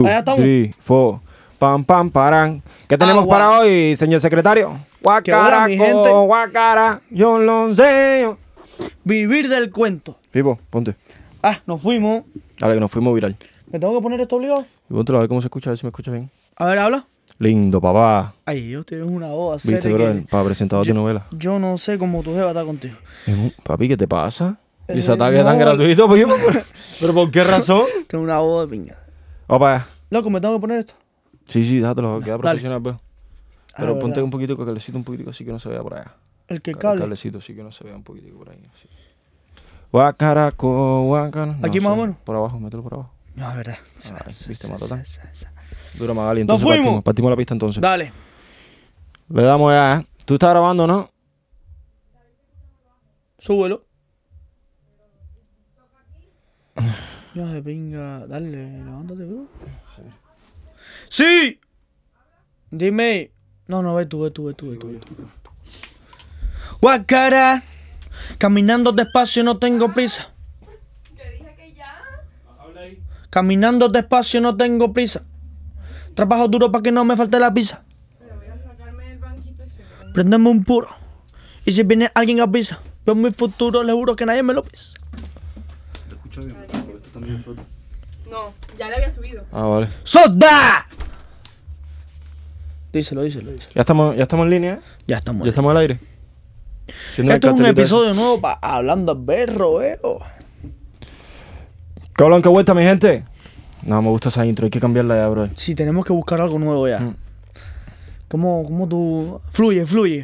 Allá estamos. 3, 4, pam, pam, paran. ¿Qué tenemos para hoy, señor secretario? Guacara, mi gente. guacara, yo lo sé. Vivir del cuento. Pipo, ponte. Nos fuimos. Dale, que nos fuimos viral. ¿Me tengo que poner esto obligado? Y ponte a ver cómo se escucha, a ver si me escuchas bien. A ver, habla. Lindo, papá. Ay, Dios, tienes una voz. ¿Viste, bro? Para presentador de novela. Yo no sé cómo tu jeva está contigo. Papi, ¿qué te pasa? ¿Y ese ataque no. tan gratuito, Pipo? ¿Pero por qué razón? Tengo una voz de piña. Opa. Loco, ¿me tengo que poner esto? Sí, déjatelo, queda Dale. profesional, pues. Pero ponte verdad. un poquitico, cablecito un poquitico así que no se vea por allá. El que El cable. cablecito sí que no se vea un poquitico por ahí. Así. Guacaraco, guacara. Aquí más o menos. Por abajo, mételo por abajo. No, es verdad. Ay, viste, matota. Dura Magali, entonces ¡Nos fuimos! partimos la pista entonces. Dale. Le damos ya, ¿eh? Tú estás grabando, ¿no? Súbelo. Ya de pinga. Dale, levántate, bro. ¡Sí! Dime. No, ve tú. Guacara. Caminando despacio, no tengo prisa. Caminando despacio, no tengo prisa. Trabajo duro para que no me falte la pizza. Prendeme un puro. Y si viene alguien avisa. Veo mi futuro, le juro que nadie me lo pisa. ¿Te escuchas bien? Porque esto también suelto. No, ya le había subido. Ah, vale. ¡Soda! Díselo. ¿Ya estamos en línea? Ya estamos. ¿Ya estamos al aire? Siendo Esto el es un cartelito episodio nuevo para hablando de berro, ¿Qué hablan, qué vuelta, mi gente? No, me gusta esa intro, hay que cambiarla ya, bro. Sí, tenemos que buscar algo nuevo ya. ¿Cómo tú...? Fluye.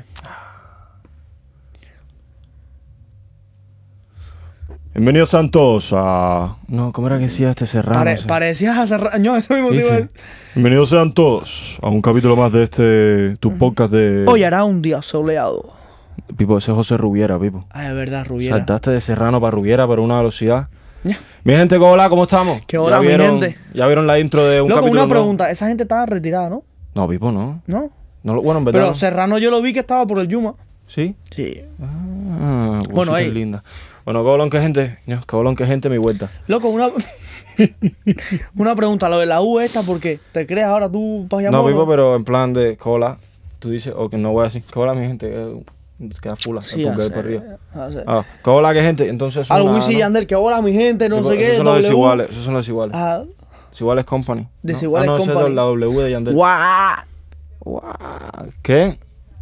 Bienvenidos Santos a... No, ¿cómo era que decía este Serrano? Parecías a Serrano. Eso mismo te iba a decir. Bienvenidos sean todos a un capítulo más de tu podcast de... Hoy hará un día soleado. Pipo, ese es José Rubiera, Pipo. Es verdad, Rubiera. Saltaste de Serrano para Rubiera, pero a una velocidad. Ya. Mi gente, hola, ¿cómo estamos? ¿Qué hola, ¿Ya mi vieron, gente? ¿Ya vieron la intro de un Loco, capítulo una nuevo? pregunta. Esa gente estaba retirada, ¿no? No, Pipo, no. ¿No? Bueno, en verdad Pero no. Serrano yo lo vi que estaba por el Yuma. ¿Sí? Sí. Ah, Bueno, qué ahí. linda. Bueno, qué bolón que gente. Qué bolón que gente, mi vuelta. Loco, una pregunta. Lo de la U esta, ¿por qué? ¿Te crees ahora tú para llamar? No, Pipo, pero en plan de cola. Tú dices, o que no voy a decir. Cola, mi gente. Queda fula. Sí, el ya pulgar sé, para arriba. ya sé. Ah, cola, que gente. Entonces eso Al nada, Wisin y ¿no? Yandel, que hola mi gente, no Pipo, sé qué. Esos son los W. desiguales. Esos son los desiguales. Ah, Desiguales Company. Desiguales ¿no? Ah, no, Company. esa es la W de Yandel. ¡guau! ¿Qué?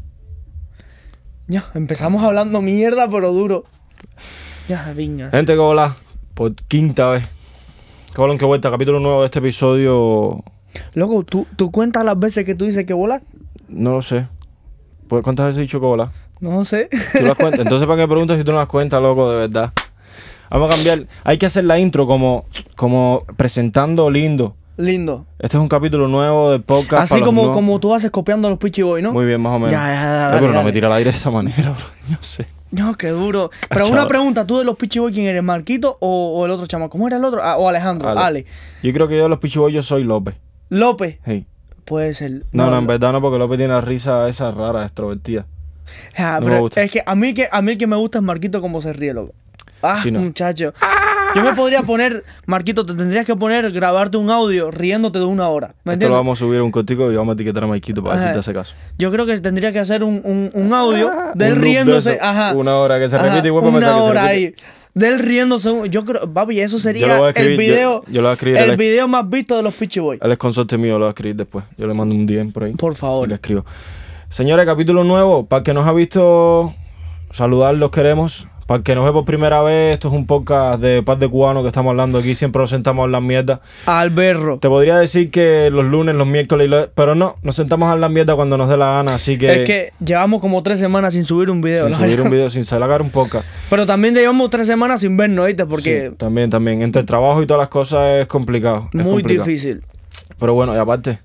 Ya, empezamos hablando mierda, pero duro. Ya, venga. Gente, que hola. Por quinta vez. Qué bolón que vuelta. Capítulo nuevo de este episodio. Loco, ¿tú cuentas las veces que tú dices que volar? No lo sé. Pues, ¿cuántas veces he dicho que hola? No sé. ¿Tú las cuentas? Entonces, ¿para qué me preguntas si tú no las cuentas, loco? De verdad. Vamos a cambiar. Hay que hacer la intro como presentando lindo. Lindo. Este es un capítulo nuevo del podcast. Así para los como, nuevos. como tú haces copiando a los Pichi Boy, ¿no? Muy bien, más o menos. Ya, Pero no dale. me tira al aire de esa manera, bro. No sé. No, qué duro. Pero Cachado. una pregunta, ¿tú de los Pichi Boy quién eres? ¿Marquito o el otro chamo? ¿Cómo era el otro? O Alejandro. Ale. Yo creo que yo de los pichibollos soy López. López. Hey. Puede ser. No, en verdad no, porque López tiene la risa esa rara, extrovertida. Ah, no me pero gusta. es que a mí el que me gusta es Marquito como se ríe, loco. Sí, no. Muchacho. Yo me podría poner, Marquito, te tendrías que poner, grabarte un audio riéndote de 1 hora. ¿Me Esto entiendes? lo vamos a subir a un cortico y vamos a etiquetar a Maikito para ver si Ajá. te hace caso. Yo creo que tendría que hacer un audio de él Un loop riéndose. de eso. Ajá. 1 hora que se Ajá, repite y vuelve a meter, Una que se hora repite. ahí. De él riéndose. Yo creo, papi, eso Yo lo sería voy a escribir, el video. yo lo voy a escribir. El video más visto de los Pichi Boy. Él es consorte mío, lo voy a escribir después. Yo le mando un DM por ahí. Por favor. Y le escribo. Señores, capítulo nuevo. Para el que nos ha visto, saludar, los queremos. Para el que nos ve por primera vez, esto es un podcast de paz de cubano que estamos hablando aquí. Siempre nos sentamos a hablar mierda. Al berro. Te podría decir que los lunes, los miércoles, pero no, nos sentamos a hablar mierda cuando nos dé la gana. Así que. Es que llevamos como 3 semanas sin subir un video. sin ¿no? subir un video, sin sacar un podcast. Pero también llevamos 3 semanas sin vernos, ¿viste? Porque Sí, también. Entre el trabajo y todas las cosas es complicado. es muy complicado. difícil. Pero bueno, y aparte.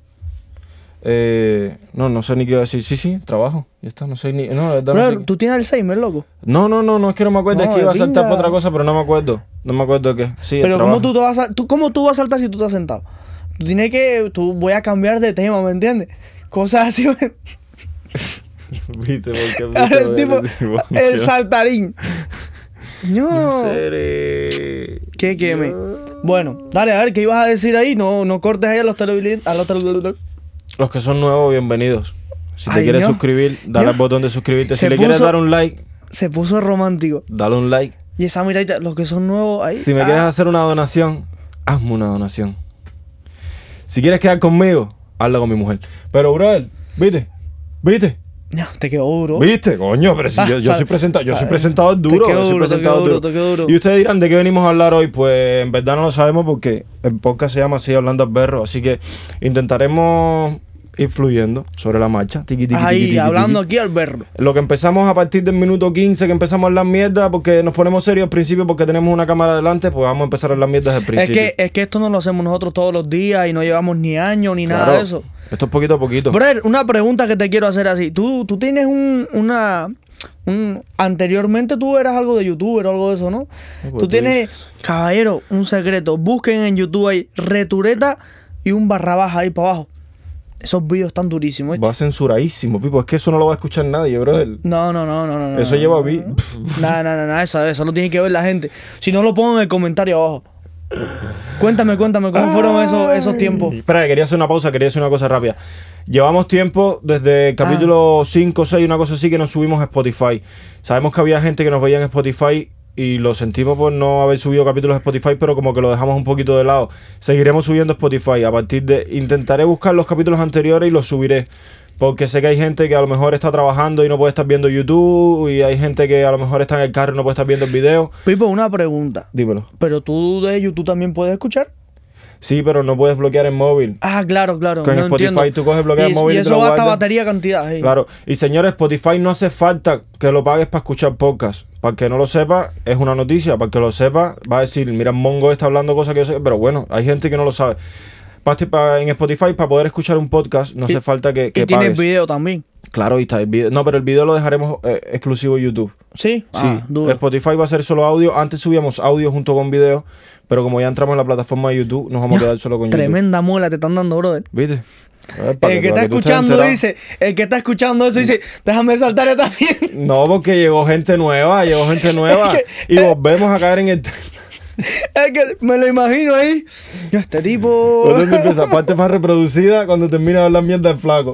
No sé ni qué decir. Sí, trabajo. Ya está, no sé ni. No, de verdad no sé Bro, qué. tú tienes Alzheimer, loco. No, es que no me acuerdo. No, es que iba a saltar pinga. por otra cosa, pero no me acuerdo. No me acuerdo qué. Sí, el Pero trabajo. ¿cómo tú vas a saltar si tú estás sentado? Tú tienes que... Voy a cambiar de tema, ¿me entiendes? Cosas así. Viste, porque El tipo, el saltarín. No. Seré. ¿Qué me? Bueno, dale, a ver, ¿qué ibas a decir ahí? No cortes ahí a los Los que son nuevos, bienvenidos. Si te Ay, quieres Dios. suscribir, dale Dios. al botón de suscribirte. Si Se le quieres puso- dar un like, Se puso romántico. dale un like. Y esa miradita, los que son nuevos ahí. Si me quieres hacer una donación, hazme una donación. Si quieres quedar conmigo, hazlo con mi mujer. Pero, brother, ¿viste? No, te quedó duro. ¿Viste? Coño, pero si yo soy presentador, soy presentador Te duro. quedó soy duro, te presentador quedó duro, te quedó duro. Y ustedes dirán, ¿de qué venimos a hablar hoy? Pues en verdad no lo sabemos porque el podcast se llama así, Hablando al Berro. Así que intentaremos ir fluyendo sobre la marcha. Tiqui, tiqui, tiqui, Ahí, tiqui, hablando tiqui. aquí al berro. Lo que empezamos a partir del minuto 15, que empezamos a hablar mierda, porque nos ponemos serios al principio porque tenemos una cámara delante, pues vamos a empezar a hablar mierda desde el principio. Es que esto no lo hacemos nosotros todos los días y no llevamos ni años ni nada Claro, de eso. Esto es poquito a poquito. Brother, una pregunta que te quiero hacer así. Tú tienes anteriormente tú eras algo de youtuber o algo de eso, ¿no? pues Tú tú tienes, caballero, un secreto. Busquen en YouTube ahí, retureta y un barra baja ahí para abajo. Esos vídeos están durísimos, ¿viste? Va censuradísimo, Pipo. Es que eso no lo va a escuchar nadie, brother. No. Eso lleva vi. No, eso lo tiene que ver la gente. Si no, lo pongo en el comentario abajo. Cuéntame cómo fueron esos tiempos. Espera, quería hacer una pausa, quería decir una cosa rápida. Llevamos tiempo desde el capítulo 5 o 6, una cosa así, que nos subimos a Spotify. Sabemos que había gente que nos veía en Spotify y lo sentimos por no haber subido capítulos a Spotify, pero como que lo dejamos un poquito de lado. Seguiremos subiendo a Spotify. A partir de... Intentaré buscar los capítulos anteriores y los subiré. Porque sé que hay gente que a lo mejor está trabajando y no puede estar viendo YouTube. Y hay gente que a lo mejor está en el carro y no puede estar viendo el video. Pipo, una pregunta. Dímelo. Pero tú de YouTube también puedes escuchar. Sí, pero no puedes bloquear el móvil. Ah, claro. Con no Spotify entiendo. tú coges, bloqueas el móvil y y te eso lo gasta guardas. batería cantidad. Ahí. Claro, y señores, Spotify no hace falta que lo pagues para escuchar podcast. Para el que no lo sepa, es una noticia. Para el que lo sepa, va a decir, mira, Mongo está hablando cosas que yo sé. Pero bueno, hay gente que no lo sabe. En Spotify, para poder escuchar un podcast, no hace falta que y tienes pagues. video también. Claro, y está el video. No, pero el video lo dejaremos exclusivo en YouTube. ¿Sí? Sí, Duro. Spotify va a ser solo audio. Antes subíamos audio junto con video, pero como ya entramos en la plataforma de YouTube, nos vamos a quedar solo con YouTube. Tremenda muela te están dando, brother. ¿Viste? El que está escuchando dice, el que está escuchando eso dice, déjame saltar yo también. No, porque llegó gente nueva y volvemos a caer en el... Es que me lo imagino ahí. Yo, este tipo. ¿Cuándo empieza? Parte más reproducida cuando termina de hablar mierda del flaco.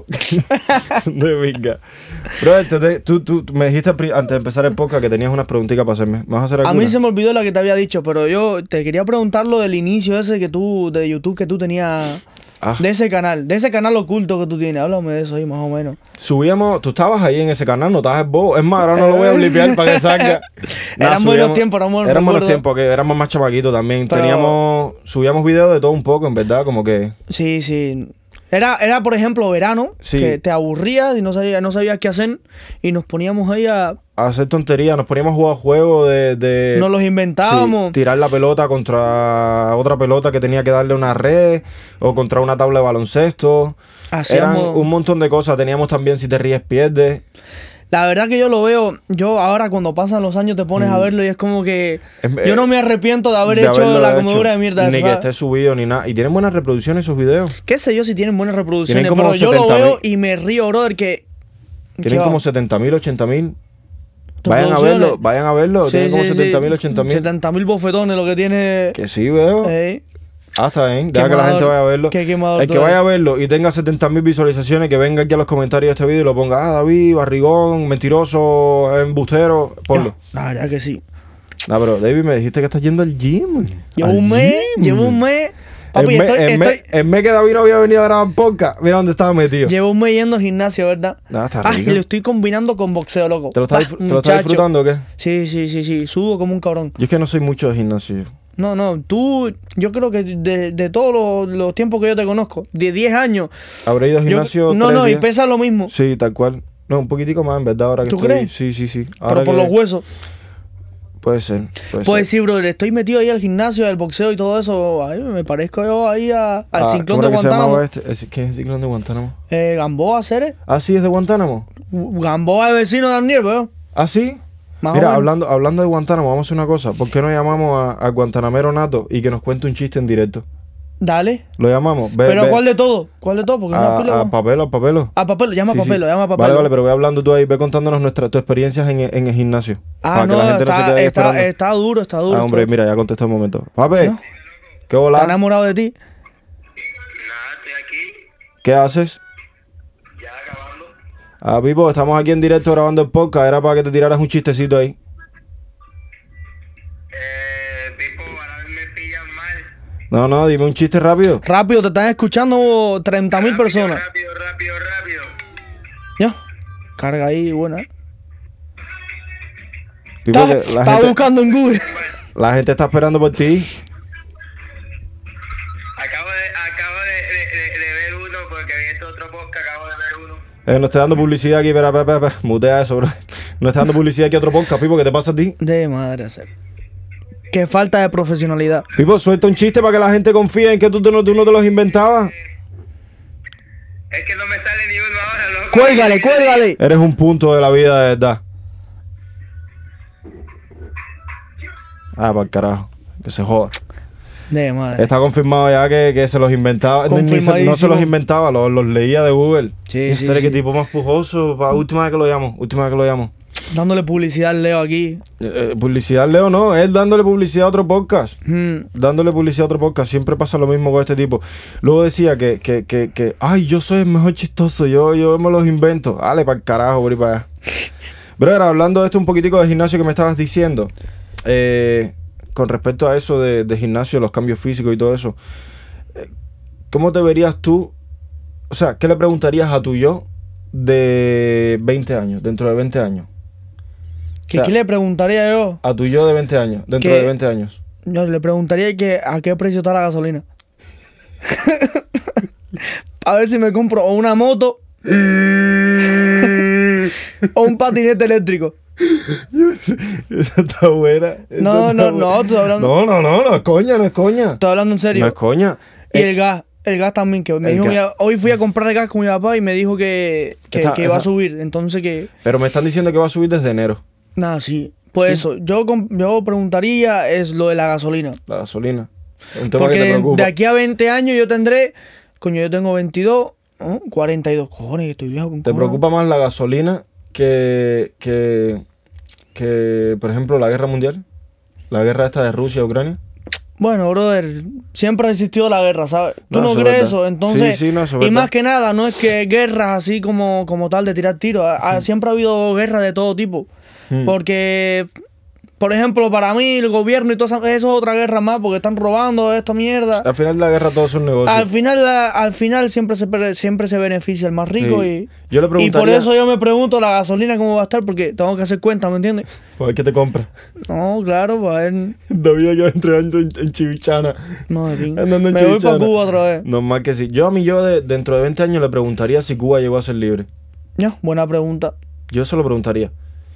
De vinga. Bro, tú me dijiste antes de empezar el podcast que tenías unas preguntitas para hacerme. ¿Me vas a hacer alguna? A mí se me olvidó la que te había dicho, pero yo te quería preguntar lo del inicio ese que tú, de YouTube que tú tenías. De ese canal oculto que tú tienes. Háblame de eso ahí más o menos. Subíamos, tú estabas ahí en ese canal, no estabas bobo. Es más, ahora no lo voy a blipear para que salga. Eran buenos tiempos, Eran buenos tiempos, que éramos más chamaquitos también. Pero- Subíamos videos de todo un poco, en verdad, como que... Sí. Era por ejemplo, verano, Sí. que te aburrías y no sabías qué hacer. Y nos poníamos ahí a hacer tonterías, nos poníamos a jugar juegos de nos los inventábamos. sí, tirar la pelota contra otra pelota que tenía que darle una red o contra una tabla de baloncesto. Hacíamos- Eran un montón de cosas. Teníamos también Si te ríes, pierdes. La verdad que yo lo veo, yo ahora cuando pasan los años te pones a verlo y es como que Es- yo no me arrepiento de haber de hecho haberlo la hecho. comedura de mierda Ni esa, que ¿sabes? esté subido ni nada. Y tienen buenas reproducciones esos videos. Qué sé yo si tienen buenas reproducciones, Tienen como pero yo lo 70.000. veo y me río, brother, que... Tienen que como va, 70.000, 80.000. reproducciones. Vayan a verlo. Sí, Tienen como sí, 70.000, sí. 80.000. 70.000 bofetones lo que tiene... Que sí, veo. Está bien, deja que la Quemador. gente vaya a verlo. Qué quemador El tú que vaya a eres. verlo y tenga 70.000 visualizaciones, que venga aquí a los comentarios de este vídeo y lo ponga, David, barrigón, mentiroso, embustero, ponlo. La verdad que sí. No, pero David, me dijiste que estás yendo al gym. Llevo Al un mes, gym. Papi, El mes que David no había venido a grabar podcast, mira dónde estaba metido. llevo un mes yendo al gimnasio, ¿verdad? Está Y rico. lo estoy combinando con boxeo, loco. ¿Te lo estás Muchacho. disfrutando o qué? Sí, sudo como un cabrón. Yo es que no soy mucho de gimnasio. No, tú, yo creo que de todos los tiempos que yo te conozco, de 10 años. Habré ido al yo- gimnasio no, 3 y días. pesa lo mismo, Sí, tal cual. No, un poquitico más, en verdad, ahora que ¿Tú estoy... crees? Sí. pero Ahora por que- los huesos. Puede ser. Pues sí, brother, estoy metido ahí al gimnasio, al boxeo y todo eso. Ay, me parezco yo ahí al ciclón ¿cómo de era que se llamaba Guantánamo. ¿Quién es el ciclón de Guantánamo? Gamboa, Ceres. Ah, sí, es de Guantánamo. Gamboa es vecino de Daniel, veo. Ah, sí. Más Mira, o menos. hablando de Guantánamo, vamos a hacer una cosa. ¿Por qué no llamamos a Guantanamero Nato y que nos cuente un chiste en directo? Dale. Lo llamamos. Pero ¿cuál de todo? ¿Cuál de todo? Porque no pila, A ¿no? Papelo. A Papelo, llama Sí, a Papelo, sí. llama a Papelo. Vale, pero ve hablando tú ahí, ve contándonos tus experiencias en el gimnasio. Ah, para no, que la gente no se quede ahí esperando. está duro, está duro. Ah, hombre, mira, ya contestó un momento. Pape, ¿No? ¿Qué ¿Está hola? enamorado de ti? Nada, estoy aquí, ¿Qué haces? ya acabando. Ah, Pipo, estamos aquí en directo grabando el podcast. Era para que te tiraras un chistecito ahí. Pipo, ahora me pillan mal. No, dime un chiste rápido. Rápido, te están escuchando 30.000 personas. Rápido. Ya. Carga ahí, buena. Pipo, que Está buscando en Google. la gente está esperando por ti. Acabo de ver uno porque vi este otro podcast, acabo de ver uno. Nos está dando publicidad aquí. Espera. Mutea eso, bro. Nos está dando publicidad aquí a otro podcast, Pipo. ¿Qué te pasa a ti? De madre hacer. Qué falta de profesionalidad. Pipo, suelta un chiste para que la gente confíe en que tú no te los inventabas. Es que no me sale ni uno ahora, loco. Cuélgale. Eres un punto de la vida, de verdad. Ah, para el carajo. Que se joda. De madre. Está confirmado ya que se los inventaba. No se Confirmadísimo. los inventaba, los leía de Google. Sí, Ese sí, sería sí. qué tipo más pujoso. Última vez que lo llamo. Dándole publicidad al Leo aquí. Publicidad, Leo, no. Él dándole publicidad a otro podcast. Mm. Dándole publicidad a otro podcast. Siempre pasa lo mismo con este tipo. Luego decía que ay, yo soy el mejor chistoso. Yo me los invento. Dale para el carajo, por ahí para allá. Brother, hablando de esto un poquitico de gimnasio que me estabas diciendo. Con respecto a eso de gimnasio, los cambios físicos y todo eso. ¿Cómo te verías tú? O sea, ¿qué le preguntarías a tu yo de 20 años, dentro de 20 años? ¿Qué, O sea, qué le preguntaría yo? A tu yo de 20 años, dentro ¿Qué? de 20 años. Yo le preguntaría que a qué precio está la gasolina. A ver si me compro o una moto o un patinete eléctrico. Esa está buena. No, estoy hablando, No, es coña. estoy hablando en serio. No es coña. Y el gas también, que me el dijo gas. hoy fui a comprar el gas con mi papá y me dijo que iba a Está. subir. Entonces que, Pero me están diciendo que va a subir desde enero, nada, sí. Pues Sí. eso, yo preguntaría es lo de la gasolina. la gasolina. Es un tema que te Porque preocupa. de aquí a 20 años yo tendré, coño, yo tengo 22, ¿no? 42. Cojones, estoy viejo con ¿Te cojones. preocupa más la gasolina que, por ejemplo, la guerra mundial? La guerra esta de Rusia y Ucrania. Bueno, brother, siempre ha existido la guerra, ¿sabes? ¿Tú No, no eso es crees verdad. eso? Entonces, Sí, no, eso es y verdad. más que nada, no es que guerras así como tal de tirar tiros. Siempre ha habido guerras de todo tipo. Porque, por ejemplo, para mí el gobierno y todo eso es otra guerra más porque están robando esta mierda. Al final de la guerra todos son negocios. Al final siempre se beneficia el más rico Sí. y, Yo le y por preguntaría- eso yo me pregunto la gasolina cómo va a estar porque tengo que hacer cuenta, ¿me entiendes? Pues ¿qué te compras? No, claro, pues a ver. David que va entrenando en Chivichana. No, de pinga. Andando en Me voy para Chivichana. Cuba otra vez. Normal que sí. Yo a mi yo dentro de 20 años le preguntaría si Cuba llegó a ser libre. Ya, buena pregunta. Yo se lo preguntaría.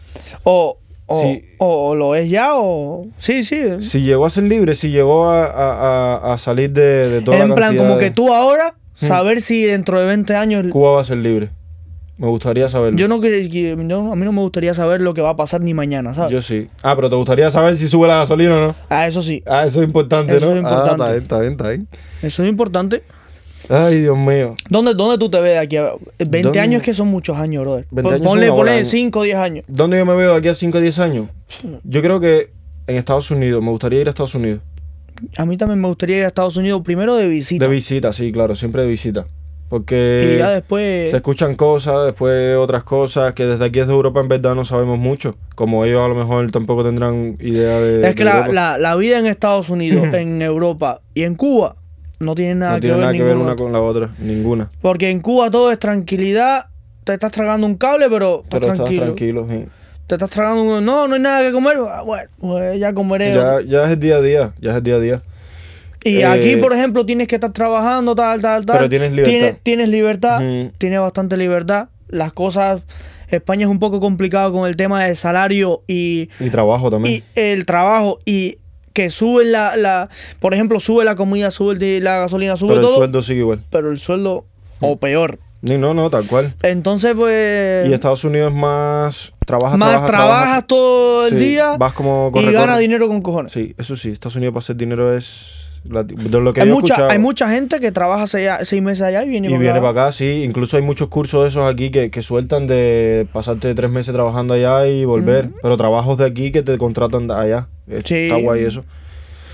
Sí. O lo es ya o... Sí. Si llegó a ser libre, si llegó a salir de toda En la plan, cantidad como de- que tú ahora, saber si dentro de 20 años... Cuba va a ser libre. Me gustaría saberlo. Yo no a mí no me gustaría saber lo que va a pasar ni mañana, ¿sabes? Yo sí. Ah, pero te gustaría saber si sube la gasolina o no. Ah, eso sí. Ah, eso es importante, Eso ¿no? es importante. Ah, está bien. Eso es importante. Ay, Dios mío. ¿Dónde tú te ves de aquí a 20 ¿Dónde? años que son muchos años, brother? 20 años son una bola de Ponle años. 5 o 10 años. ¿Dónde yo me veo de aquí a 5 o 10 años? Yo creo que en Estados Unidos. Me gustaría ir a Estados Unidos. A mí también me gustaría ir a Estados Unidos primero de visita. De visita, sí, claro. Siempre de visita. Porque Y ya después... se escuchan cosas, después otras cosas que desde aquí desde Europa en verdad no sabemos mucho. Como ellos a lo mejor tampoco tendrán idea de... Es que de Europa. la vida en Estados Unidos, en Europa y en Cuba no tiene nada, No tiene nada que ver ninguna. una con la otra. Ninguna. Porque en Cuba todo es tranquilidad. Te estás tragando un cable, pero estás Pero tranquilo. estás tranquilo, sí. Te estás tragando un... No hay nada que comer. Ah, bueno, pues ya comeré. Ya es el día a día. Ya es el día a día. Y aquí, por ejemplo, tienes que estar trabajando, tal. Pero tienes libertad. Tienes libertad. Ujú. Tienes bastante libertad. Las cosas... España es un poco complicado con el tema del salario y trabajo también. el trabajo y que sube por ejemplo, sube la comida, sube la gasolina, sube Pero el todo, sueldo sigue igual. pero el sueldo o peor. No, tal cual. Entonces, pues Y Estados Unidos más... trabajas todo el Sí, día vas como y corre, ganas corre. dinero con cojones. Sí, eso sí. Estados Unidos para hacer dinero es... de lo que Hay yo he mucha, escuchado. hay mucha gente que trabaja 6 meses allá y viene Y para viene acá. para acá, sí. Incluso hay muchos cursos de esos aquí que sueltan de pasarte 3 meses trabajando allá y volver. Pero trabajos de aquí que te contratan de allá. Sí. Está guay eso.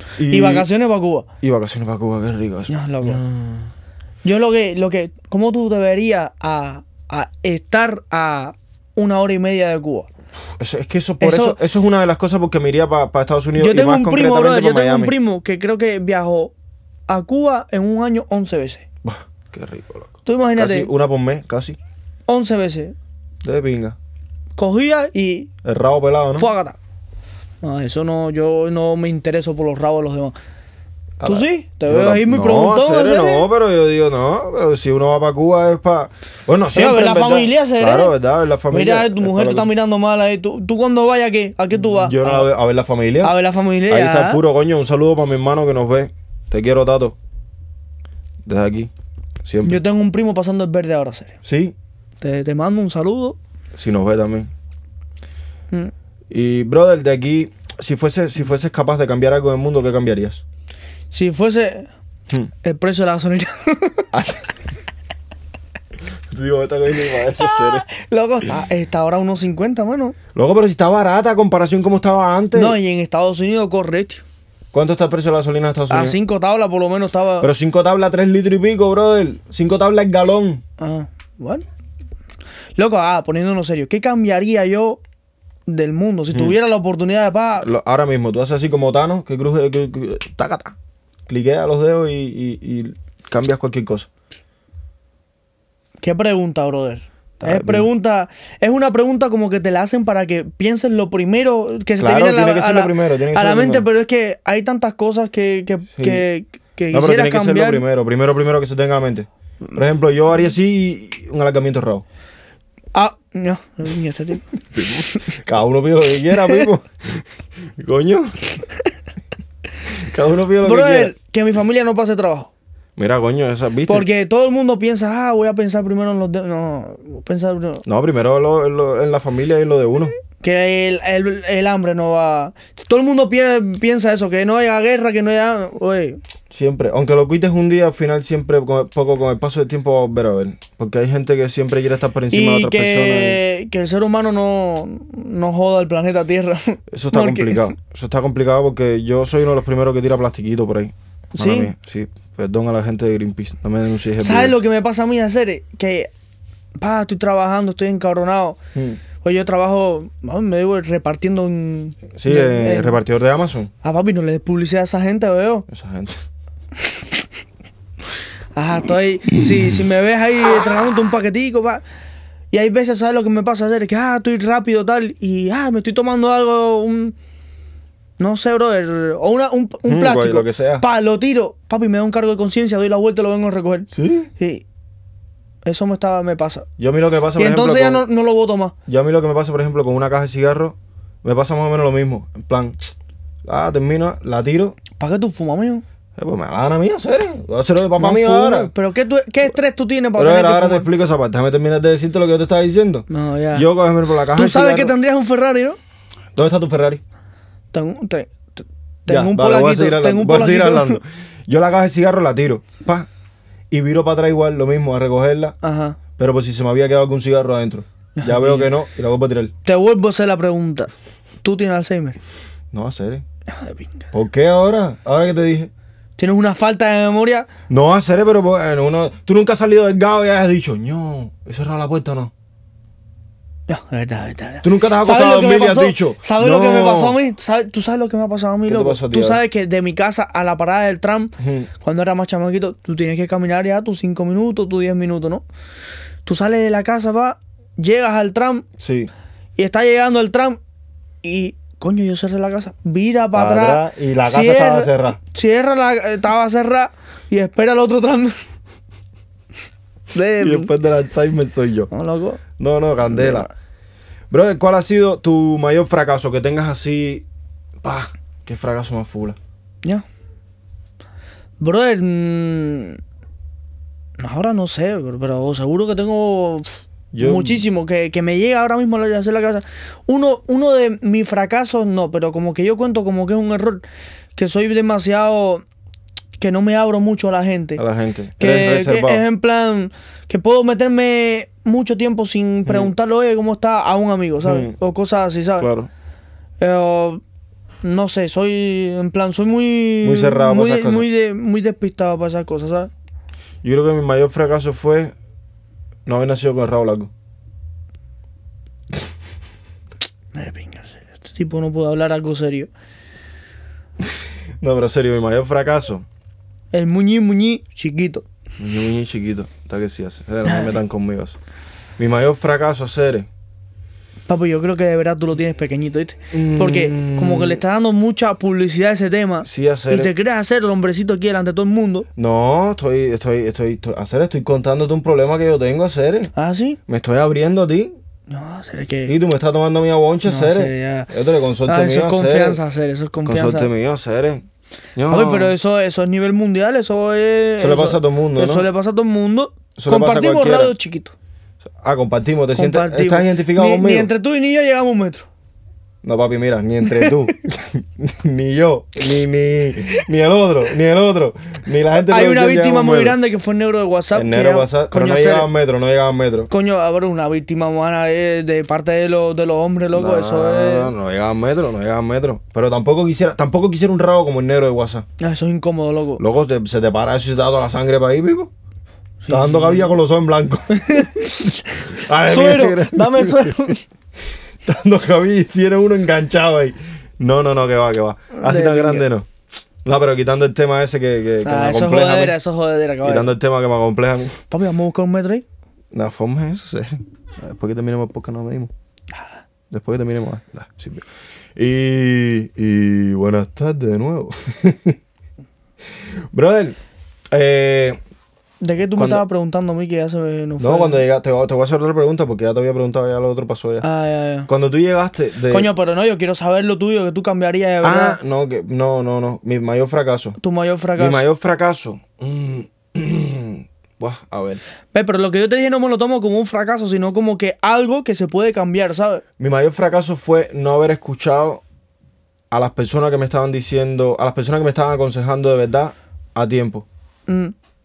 Y vacaciones para Cuba. Y vacaciones para Cuba, qué rico eso. Ya, loco. Yo lo que, ¿cómo tú deberías a estar a 1 hora y media de Cuba? Es que eso es una de las cosas porque me iría para Estados Unidos. Yo tengo y más un primo, brother, concretamente yo pa' tengo un Miami. primo que creo que viajó a Cuba en un año 11 veces. Buah, qué rico, loco. Tú imagínate, Casi una por mes, casi. 11 veces. De pinga. Cogía y El rabo pelado, ¿no? fuágata. No, eso no, yo no me intereso por los rabos de los demás. ¿Tú sí? Te veo ahí muy preguntón. ¿En serio? No, pero yo digo, no, pero si uno va para Cuba es para... Bueno, siempre, ver la en verdad. familia, ¿será? Claro, ¿verdad? Ver la familia. Mira, tu mujer te está mirando mal ahí. ¿Tú cuando vayas aquí? ¿A qué tú vas? Yo no a ver la familia. A ver la familia. Ahí está el puro, coño. Un saludo para mi hermano que nos ve. Te quiero, Tato. Desde aquí. Siempre. Yo tengo un primo pasando el verde ahora, serio. Sí, Te mando un saludo. si nos ve también. Mm. Y, brother, de aquí, si fueses capaz de cambiar algo en el mundo, ¿qué cambiarías? Si fuese el precio de la gasolina. Digo, esta coño para eso, serio. Loco, está ahora 1.50, mano. Loco, pero si está barata a comparación como estaba antes. No, y en Estados Unidos, correcto. ¿Cuánto está el precio de la gasolina en Estados A Unidos? 5 tablas por lo menos estaba. Pero 5 tablas, 3 litros y pico, brother. 5 tablas el galón. Ah, bueno. Loco, poniéndonos serio, ¿qué cambiaría yo del mundo si tuviera la oportunidad de pagar? Ahora mismo, tú haces así como Thanos, que cruje, tacata. Cliquea los dedos y cambias cualquier cosa. ¿Qué pregunta, brother? Está bien. Es una pregunta como que te la hacen para que pienses lo primero que se Claro, te viene tiene que ser lo primero, tiene que a ser la lo mente, primero. pero es que hay tantas cosas que No, pero quisieras tiene que ser lo cambiar. primero que se tenga en la mente. Por ejemplo, yo haría así un alargamiento de rabo. No, ni ese tipo. Cada uno pide lo que quiera, mismo. Coño. Cada uno pide lo que quiera. Brother, que mi familia no pase trabajo. Mira, coño, esas, ¿viste? Porque todo el mundo piensa, voy a pensar primero en los demás. No, voy a pensar primero. No, primero en la familia y en lo de uno. Que el hambre no va. Todo el mundo piensa eso, que no haya guerra, que no haya. Oye, Siempre. Aunque lo quites un día, al final siempre, con el paso del tiempo, va a volver a ver. Porque hay gente que siempre quiere estar por encima de y otras personas. que el ser humano no joda el planeta Tierra. Eso está Porque- complicado. Eso está complicado porque yo soy uno de los primeros que tira plastiquito por ahí. Mala ¿Sí? mía. Sí. Perdón a la gente de Greenpeace. No me denuncies el ¿Sabes video. lo que me pasa a mí hacer? Que, estoy trabajando, estoy encabronado. Pues yo trabajo, me digo, repartiendo en... Sí, repartidor de Amazon. Papi, no le des publicidad a esa gente, veo. Esa gente. Estoy... si me ves ahí tragándote un paquetico, y hay veces, ¿sabes lo que me pasa hacer? Que, estoy rápido, tal, y, me estoy tomando algo, no sé, brother, o un plástico. Lo que sea. Lo tiro, papi, me da un cargo de conciencia, doy la vuelta y lo vengo a recoger. ¿Sí? Sí. Eso me pasa. Yo a mí lo que pasa, Y por entonces ejemplo, ya no lo voto más. yo a mí lo que me pasa, por ejemplo, con una caja de cigarros, me pasa más o menos lo mismo. En plan, termino, la tiro. ¿Para qué tú fumas, mijo? Pues me la dan a mí, ¿serio? Voy a hacerlo de papá No mío fumes. ahora. ¿Pero qué estrés tú tienes para Pero tener que ahora te fumar? explico esa parte. Déjame terminar de decirte lo que yo te estaba diciendo. No, ya. Yo, por ejemplo, la caja Tú de sabes que cigarros- tendrías un Ferrari, ¿no? ¿Dónde está tu Ferrari? Tengo Ya, un vale, voy a polaquito. seguir hablando, Tengo un voy a seguir polaquito. hablando. Yo la caja de cigarros la tiro. Pa. Y viro para atrás igual, lo mismo, a recogerla. Ajá. Pero por si se me había quedado algún cigarro adentro. Ya veo que no y la vuelvo a tirar. Te vuelvo a hacer la pregunta. ¿Tú tienes Alzheimer? No, a serio. Hija de pinga. ¿Por qué ahora? Ahora que te dije. ¿Tienes una falta de memoria? No, a serio, pero bueno, tú nunca has salido delgado y has dicho, no, ¿he cerrado la puerta o no? No, es verdad. Tú nunca te has ¿Sabes acostado a lo que me dormir y has pasó? dicho, ¿Sabes no. lo que me pasó a mí? ¿Tú sabes lo que me ha pasado a mí, ¿Qué te loco? pasó a ti, Tú a ver? sabes que de mi casa a la parada del tram, Ujú. cuando era más chamaquito, tú tienes que caminar ya tus 5 minutos, tus 10 minutos, ¿no? Tú sales de la casa, llegas al tram Sí. y está llegando el tram y, coño, yo cerré la casa. Vira para Para atrás. atrás y la casa estaba cerrada. Estaba cerrada y espera el otro tram. Y después del Alzheimer soy yo. No, loco. No, candela. Brother, ¿cuál ha sido tu mayor fracaso? Que tengas así. Qué fracaso más fula. Ya. Brother, ahora no sé, pero seguro que tengo muchísimo que me llega ahora mismo a hacer la casa. Uno de mis fracasos no, pero como que yo cuento como que es un error, que soy demasiado, que no me abro mucho a la gente. A la gente. Que Eres reservado. es en plan que puedo meterme mucho tiempo sin preguntarle, oye, ¿cómo está? A un amigo, ¿sabes? O cosas así, ¿sabes? Claro. No sé, soy muy... Muy cerrado para esas cosas. Muy despistado para esas cosas, ¿sabes? Yo creo que mi mayor fracaso fue no haber nacido con el rabo largo. Venga, este tipo no puede hablar algo serio. No, pero serio, mi mayor fracaso. El muñi chiquito. Muy chiquito. Está que sí hace. No me metan conmigo eso. Mi mayor fracaso, hacer. Papi, yo creo que de verdad tú lo tienes pequeñito, ¿viste? Porque como que le está dando mucha publicidad a ese tema. Sí, hacer. Y te crees hacer el hombrecito aquí delante de todo el mundo. No, estoy contándote un problema que yo tengo, hacer. ¿Ah, sí? Me estoy abriendo a ti. No, hacer que... Y tú me estás tomando mi abonche, No, hacer. Sere, ya. Esto le consorte mío, eso es confianza, hacer, eso es confianza. Consorte mío, hacer. Papi, pero eso es nivel mundial, eso es... Eso le pasa a todo el mundo, ¿no? Eso le pasa a todo el mundo. Eso le pasa a Compartimos cualquiera. radio chiquito. Ah, compartimos. ¿Te sientes? Compartimos. ¿Estás identificado Ni conmigo? entre tú y ni yo llegamos 1 metro. No, papi, mira, ni entre tú, ni yo, ni el otro, ni la gente de Hay una producción víctima llegamos muy metro. grande que fue el negro de WhatsApp. El negro de WhatsApp, pero coño, no llegaba a metro, no llegaba a metro. Coño, habrá una víctima humana de parte de los hombres, loco. No, Eso es... no llegaba a metro, no llegaba a metro. Pero tampoco quisiera un rabo como el negro de WhatsApp. Eso es incómodo, loco. Loco, se te para eso y te da toda la sangre para ahí, pico. Está dando cabilla con los ojos en blanco. A ver, Suero, mira, dame suero. Está dando cabilla y tiene uno enganchado ahí. No, que va. Así De tan niño. grande no. No, pero quitando el tema ese que me Eso es acompleja a mí. jodedera, eso es jodedera, cabrón. Quitando el tema que me acompleja a mí. Papi, vamos a buscar 1 metro ahí. La forma es eso, serio. Después que terminemos el podcast nos medimos. Después que terminemos. Sí. Y buenas tardes de nuevo. Brother, ¿De qué tú me Cuando- estabas preguntando a mí que ya se me fue? no, cuando llegaste, te voy a hacer otra pregunta porque ya te había preguntado, ya lo otro pasó ya. Ya. Cuando tú llegaste de... Coño, pero no, yo quiero saber lo tuyo, que tú cambiarías de verdad. No. Mi mayor fracaso. Tu mayor fracaso. Mi mayor fracaso. Buah, a ver. Ve, pero lo que yo te dije no me lo tomo como un fracaso, sino como que algo que se puede cambiar, ¿sabes? Mi mayor fracaso fue no haber escuchado a las personas que me estaban diciendo, a las personas que me estaban aconsejando de verdad a tiempo. Mm.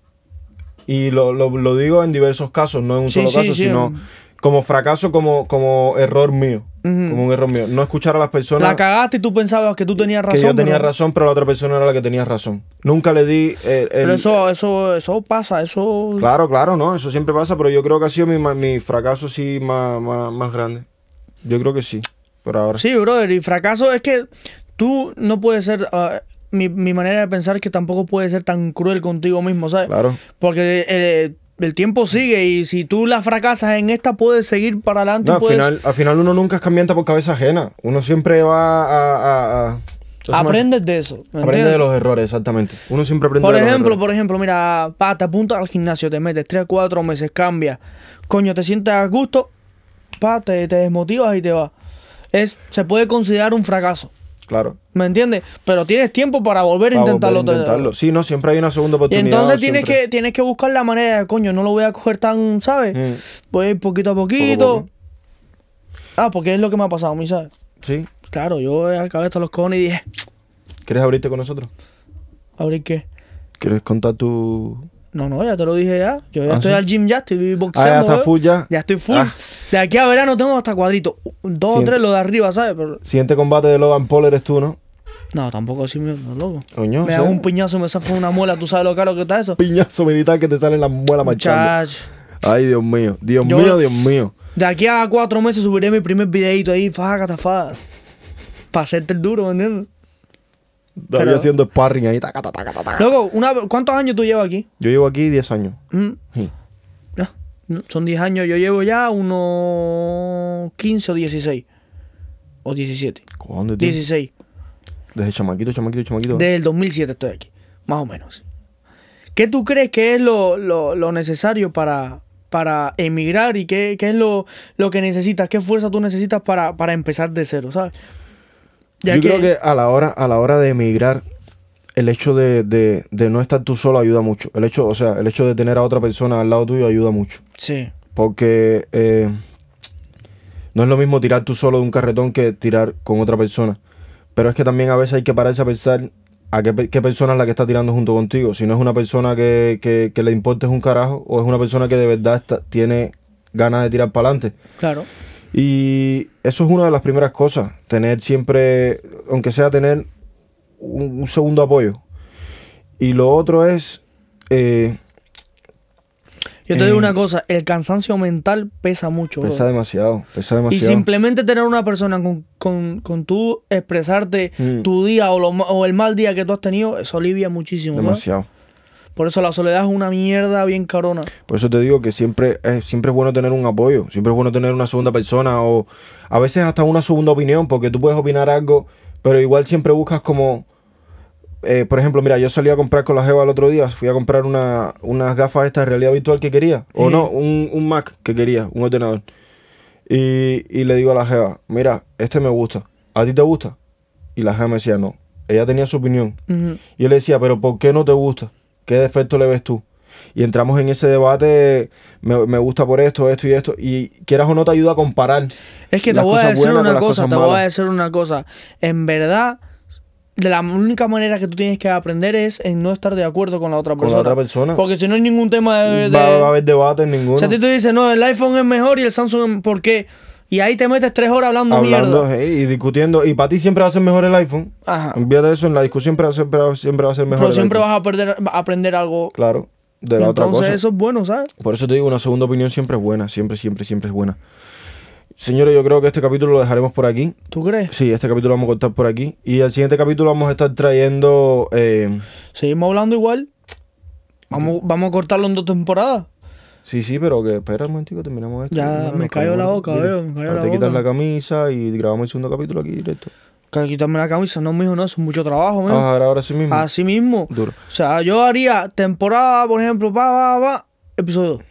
Y lo digo en diversos casos, no en un Sí, solo sí, caso, sí. sino como fracaso, como error mío. Ujú. Como un error mío. No escuchar a las personas La cagaste y tú pensabas que tú tenías razón. que yo tenía pero- razón, pero la otra persona era la que tenía razón. Nunca le di Pero eso pasa, eso... Claro, no, eso siempre pasa, pero yo creo que ha sido mi fracaso sí más grande. Yo creo que sí, por ahora. Sí, brother, y fracaso es que tú no puedes ser... mi manera de pensar es que tampoco puedes ser tan cruel contigo mismo, ¿sabes? Claro. Porque el tiempo sigue y si tú la fracasas en esta, puedes seguir para adelante. No, y puedes... al final uno nunca es cambiante por cabeza ajena. Uno siempre va a Aprendes de eso. ¿me Aprende entiendes? de los errores, exactamente. Uno siempre aprende Por de los ejemplo, errores. mira, te apuntas al gimnasio, te metes 3, 4 meses, cambias. Coño, te sientes a gusto, te desmotivas y te vas. Se puede considerar un fracaso. Claro. ¿Me entiendes? Pero tienes tiempo para volver a Para intentarlo. volver a intentarlo. Sí, no, siempre hay una segunda Y oportunidad. entonces siempre. tienes que buscar la manera de, coño, no lo voy a coger tan, ¿sabes? Voy a ir poquito a poquito. Poco. Porque es lo que me ha pasado a mí, ¿sabes? Sí. Claro, yo acabé hasta los cojones y dije, ¿Quieres abrirte con nosotros? ¿a ver qué? ¿Quieres contar tu...? No, ya te lo dije ya. Yo ya ¿Ah, estoy sí? al gym ya, estoy boxeando. Ya está ¿ves? full ya. Ya estoy full. Ah. De aquí a verano tengo hasta cuadritos. 2 o Sí. 3 los de arriba, ¿sabes? Pero... Siguiente combate de Logan Paul eres tú, ¿no? No, tampoco así, no, loco. Coño, Me sí. hago un piñazo, me zafo una muela, ¿tú sabes lo caro que está eso? Piñazo militar que te sale en la muela marchando. Muchacho. Ay, Dios mío. Dios Yo- mío. De aquí a 4 meses subiré mi primer videito ahí, faja. Para hacerte el duro, ¿me entiendes? Todavía Pero- haciendo sparring ahí. Taca, taca, taca, taca. Loco, ¿cuántos años tú llevas aquí? Yo llevo aquí 10 años. Sí. No, son 10 años, yo llevo ya unos 15 o 16. O 17. ¿Cuándo, tío? 16. Desde chamaquito. Desde el 2007 estoy aquí, más o menos. ¿Qué tú crees que es lo necesario para emigrar y qué es lo que necesitas? ¿Qué fuerza tú necesitas para empezar de cero, sabes? Yo creo que a la hora de emigrar, el hecho de no estar tú solo ayuda mucho. El hecho de tener a otra persona al lado tuyo ayuda mucho. Sí, Porque no es lo mismo tirar tú solo de un carretón que tirar con otra persona. Pero es que también a veces hay que pararse a pensar a qué persona es la que está tirando junto contigo. Si no es una persona que le importes un carajo o es una persona que de verdad tiene ganas de tirar para adelante. claro. Y eso es una de las primeras cosas, tener siempre, aunque sea tener un segundo apoyo. Y lo otro es... Yo te digo una cosa, el cansancio mental pesa mucho. Pesa bro. demasiado, pesa Y demasiado. simplemente tener una persona con tú expresarte tu día o el mal día que tú has tenido, eso alivia muchísimo. ¿sabes? Demasiado. Por eso la soledad es una mierda bien carona. Por eso te digo que siempre es bueno tener un apoyo, siempre es bueno tener una segunda persona o a veces hasta una segunda opinión, porque tú puedes opinar algo, pero igual siempre buscas como... por ejemplo, mira, yo salí a comprar con la jeva el otro día, fui a comprar unas gafas estas de realidad virtual que quería, o no, un Mac que quería, un ordenador. Y le digo a la jeva, mira, este me gusta, ¿a ti te gusta? Y la jeva me decía, no, ella tenía su opinión. Y yo le decía, pero ¿por qué no te gusta? ¿Qué defecto le ves tú? Y entramos en ese debate, me gusta por esto, esto y esto, y quieras o no te ayuda a comparar. Es que te las voy a cosas decir buenas con una las cosa, cosas te voy a malas. decir una cosa. En verdad, de la única manera que tú tienes que aprender es en no estar de acuerdo con la otra Con persona. la otra persona. Porque si no hay ningún tema Va a haber debate en ninguno. Si a ti te dicen, no, el iPhone es mejor y el Samsung, ¿por qué? Y ahí te metes 3 horas hablando mierda. Hey, y discutiendo. Y para ti siempre va a ser mejor el iPhone. Ajá. Olvídate de eso, en la discusión siempre va a ser mejor Pero el siempre iPhone. vas a aprender algo. Claro, de Y la otra entonces cosa. eso es bueno, ¿sabes? Por eso te digo, una segunda opinión siempre es buena. Siempre es buena. Señores, yo creo que este capítulo lo dejaremos por aquí. ¿Tú crees? Sí, este capítulo lo vamos a cortar por aquí. Y el siguiente capítulo vamos a estar trayendo... Seguimos hablando igual. Vamos a cortarlo en 2 temporadas. Sí, pero que espera un momentico, terminamos esto. Ya, Mira, me nos cayó calmamos. la boca, Mira, veo, me cayó ahora la te quitas boca. la camisa y grabamos el segundo capítulo aquí directo. Que quitarme la camisa, no, mijo, no, eso es mucho trabajo, mijo. Ahora sí mismo. Así mismo. Duro. O sea, yo haría temporada, por ejemplo, episodio 2.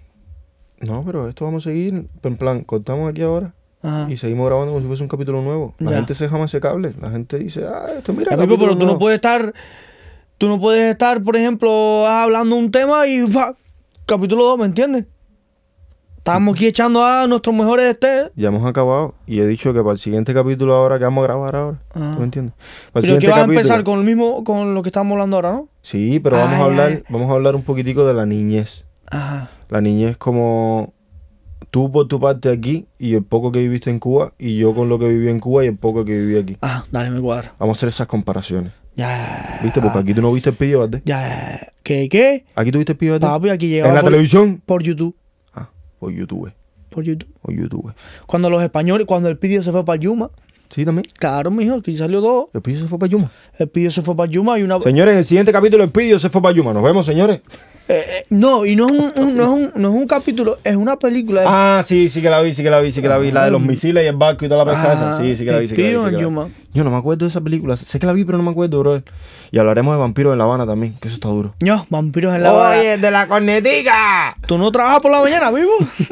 No, pero esto vamos a seguir. En plan, cortamos aquí ahora. Ajá. Y seguimos grabando como si fuese un capítulo nuevo. La Ya. gente se deja cable. La gente dice, esto mira. Ya, Pipo, capítulo pero tú no nuevo. puedes estar. Tú no puedes estar, por ejemplo, hablando un tema y capítulo 2, ¿me entiendes? Estamos aquí echando a nuestros mejores Ya hemos acabado. Y he dicho que para el siguiente capítulo ahora que vamos a grabar ahora. Ah. ¿Tú me entiendes? Para el Pero que siguiente vas a capítulo. empezar con el mismo, con lo que estamos hablando ahora, ¿no? Sí, pero vamos a Ay, hablar, ay. vamos a hablar un poquitico de la niñez. Ajá. La niñez como tú por tu parte aquí y el poco que viviste en Cuba y yo con lo que viví en Cuba y el poco que viví aquí. Ajá, dale, me cuadra. Vamos a hacer esas comparaciones. Ya. ¿Viste? Porque aquí tú no viste el Pillo Verde. Ya. ¿Qué? Aquí tú viste el Pillo Verde. Papi, aquí llegaba ¿En la televisión? por YouTube. Ah, por YouTube. Por YouTube. Por YouTube. Cuando los españoles, cuando el Pidio se fue para Yuma. Sí, también. Claro, mijo, aquí salió todo. El Pillo se fue para Yuma. El Pidio se fue para Yuma y una... Señores, en el siguiente capítulo el Pillo se fue para Yuma. Nos vemos, señores. no, y no es un capítulo, es una película. Ah, sí que la vi. La de los misiles y el barco y toda la pesca esa. Sí que la vi. El Pidio en Yuma. Yo no me acuerdo de esa película. Sé que la vi, pero no me acuerdo, bro. Y hablaremos de vampiros en La Habana también, que eso está duro. No, vampiros en la Habana. ¡Oye, de la cornetica! ¿Tú no trabajas por la mañana, vivo?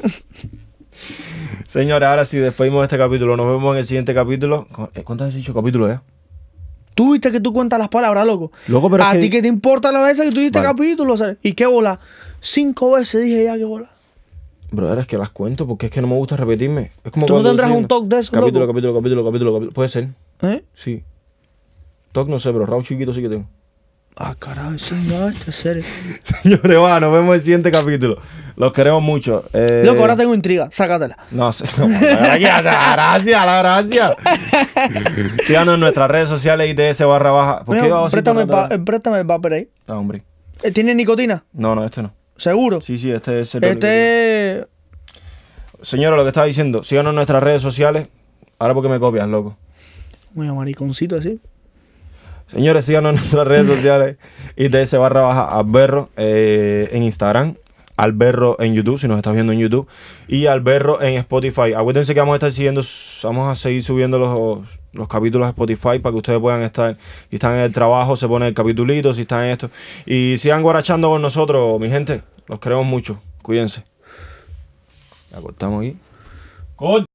Señores, ahora sí, despedimos este capítulo. Nos vemos en el siguiente capítulo. ¿Cuántas has dicho capítulos ya? Tú viste que tú cuentas las palabras, loco. Loco, pero es ¿A que- ti qué te importa las veces que tú diste Vale. capítulo? O sea, ¿y qué bola? 5 veces dije ya que bola. Brother, es que las cuento porque es que no me gusta repetirme. Es como ¿Tú no cuando tendrás dicen, un toque de eso, capítulo, loco? capítulo. Puede ser, ¿Eh? sí. Toque no sé, pero rabo chiquito sí que tengo. Ah, carajo, sí, no, este serio. Señores, va, nos vemos en el siguiente capítulo. Los queremos mucho. Loco, ahora tengo intriga, sácatela. No sé. Gracias. Síganos en nuestras redes sociales, ITS_. ¿Por qué Mira, vamos a préstame el vapor ahí. Ah, hombre. ¿Tiene nicotina? No, este no. ¿Seguro? Sí, este es el Este... Señora, lo que estaba diciendo, síganos en nuestras redes sociales. Ahora porque me copias, loco. Muy mariconcito así. Señores, síganos en nuestras redes sociales. ITS_Alberro en Instagram. Alberro en YouTube, si nos estás viendo en YouTube. Y Alberro en Spotify. Acuérdense que vamos a seguir subiendo los capítulos a Spotify para que ustedes puedan estar. Si están en el trabajo, se pone el capitulito. Si están en esto. Y sigan guarachando con nosotros, mi gente. Los queremos mucho. Cuídense. Ya cortamos aquí. ¡Corta!